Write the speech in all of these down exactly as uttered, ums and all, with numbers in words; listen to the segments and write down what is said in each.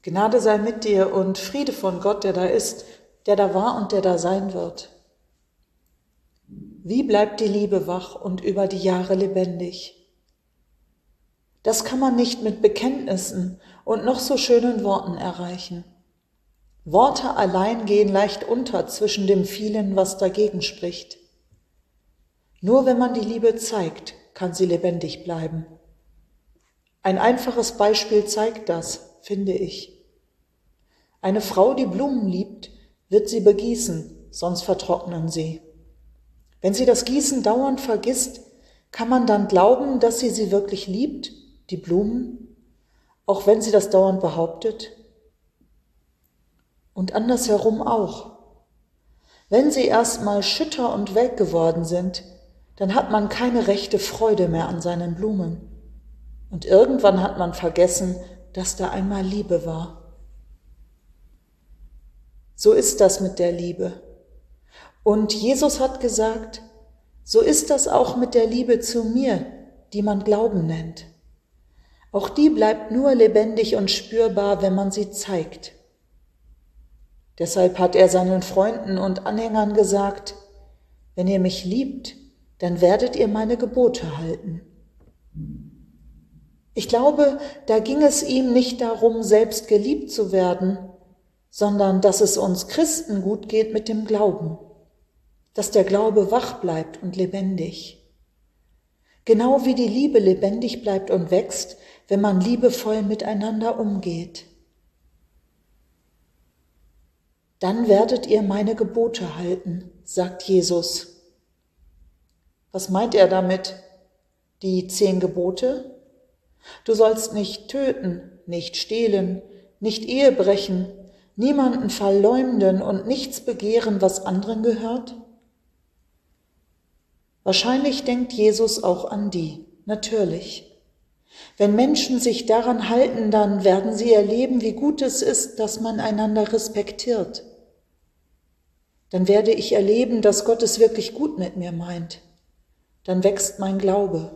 Gnade sei mit dir und Friede von Gott, der da ist, der da war und der da sein wird. Wie bleibt die Liebe wach und über die Jahre lebendig? Das kann man nicht mit Bekenntnissen und noch so schönen Worten erreichen. Worte allein gehen leicht unter zwischen dem vielen, was dagegen spricht. Nur wenn man die Liebe zeigt, kann sie lebendig bleiben. Ein einfaches Beispiel zeigt das, finde ich. Eine Frau, die Blumen liebt, wird sie begießen, sonst vertrocknen sie. Wenn sie das Gießen dauernd vergisst, kann man dann glauben, dass sie sie wirklich liebt, die Blumen, auch wenn sie das dauernd behauptet? Und andersherum auch. Wenn sie erst mal schütter und welk geworden sind, dann hat man keine rechte Freude mehr an seinen Blumen. Und irgendwann hat man vergessen, dass da einmal Liebe war. So ist das mit der Liebe. Und Jesus hat gesagt, so ist das auch mit der Liebe zu mir, die man Glauben nennt. Auch die bleibt nur lebendig und spürbar, wenn man sie zeigt. Deshalb hat er seinen Freunden und Anhängern gesagt, wenn ihr mich liebt, dann werdet ihr meine Gebote halten. Ich glaube, da ging es ihm nicht darum, selbst geliebt zu werden, sondern dass es uns Christen gut geht mit dem Glauben, dass der Glaube wach bleibt und lebendig. Genau wie die Liebe lebendig bleibt und wächst, wenn man liebevoll miteinander umgeht. Dann werdet ihr meine Gebote halten, sagt Jesus. Was meint er damit? Die zehn Gebote? Du sollst nicht töten, nicht stehlen, nicht Ehe brechen, niemanden verleumden und nichts begehren, was anderen gehört? Wahrscheinlich denkt Jesus auch an die, natürlich. Wenn Menschen sich daran halten, dann werden sie erleben, wie gut es ist, dass man einander respektiert. Dann werde ich erleben, dass Gott es wirklich gut mit mir meint. Dann wächst mein Glaube.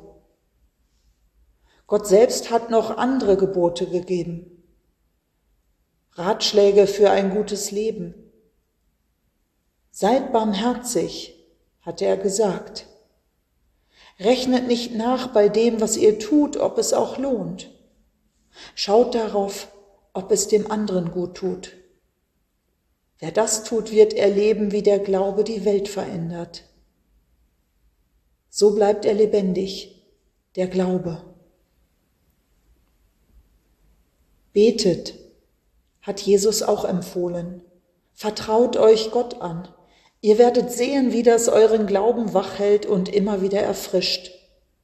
Gott selbst hat noch andere Gebote gegeben. Ratschläge für ein gutes Leben. Seid barmherzig, hat er gesagt. Rechnet nicht nach bei dem, was ihr tut, ob es auch lohnt. Schaut darauf, ob es dem anderen gut tut. Wer das tut, wird erleben, wie der Glaube die Welt verändert. So bleibt er lebendig, der Glaube. Betet, hat Jesus auch empfohlen. Vertraut euch Gott an. Ihr werdet sehen, wie das euren Glauben wach hält und immer wieder erfrischt.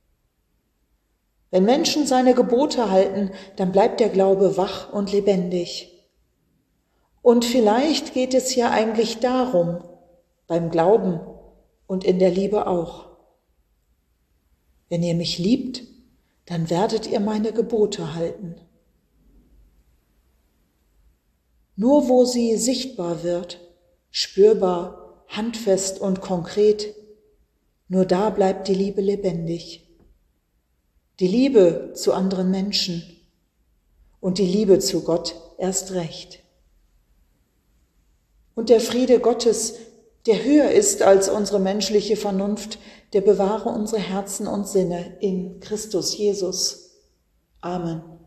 Wenn Menschen seine Gebote halten, dann bleibt der Glaube wach und lebendig. Und vielleicht geht es ja eigentlich darum, beim Glauben und in der Liebe auch. Wenn ihr mich liebt, dann werdet ihr meine Gebote halten. Nur wo sie sichtbar wird, spürbar, handfest und konkret, nur da bleibt die Liebe lebendig. Die Liebe zu anderen Menschen und die Liebe zu Gott erst recht. Und der Friede Gottes, der höher ist als unsere menschliche Vernunft, der bewahre unsere Herzen und Sinne in Christus Jesus. Amen.